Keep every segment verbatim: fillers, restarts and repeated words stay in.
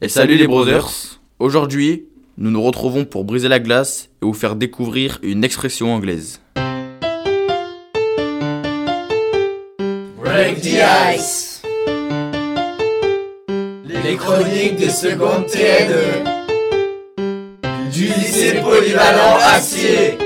Et salut les brothers. Aujourd'hui, nous nous retrouvons pour briser la glace et vous faire découvrir une expression anglaise. Break the ice. Les chroniques de seconde T N E du lycée polyvalent Acier.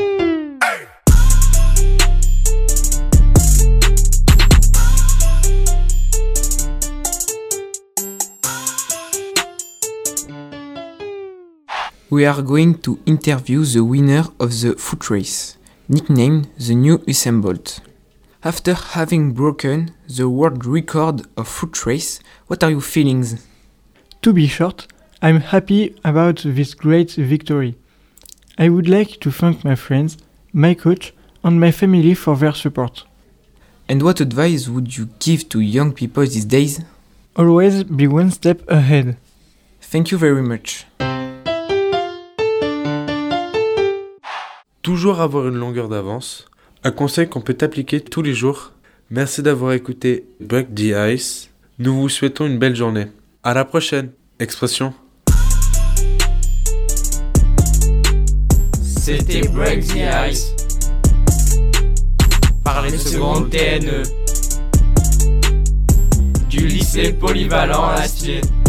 We are going to interview the winner of the foot race, nicknamed the new Usain Bolt. After having broken the world record of foot race, what are your feelings? To be short, I'm happy about this great victory. I would like to thank my friends, my coach, and my family for their support. And what advice would you give to young people these days? Always be one step ahead. Thank you very much. Toujours avoir une longueur d'avance, un conseil qu'on peut appliquer tous les jours. Merci d'avoir écouté Break the Ice. Nous vous souhaitons une belle journée. À la prochaine. Expression. C'était Break the Ice par les secondes T N E du lycée polyvalent Acier.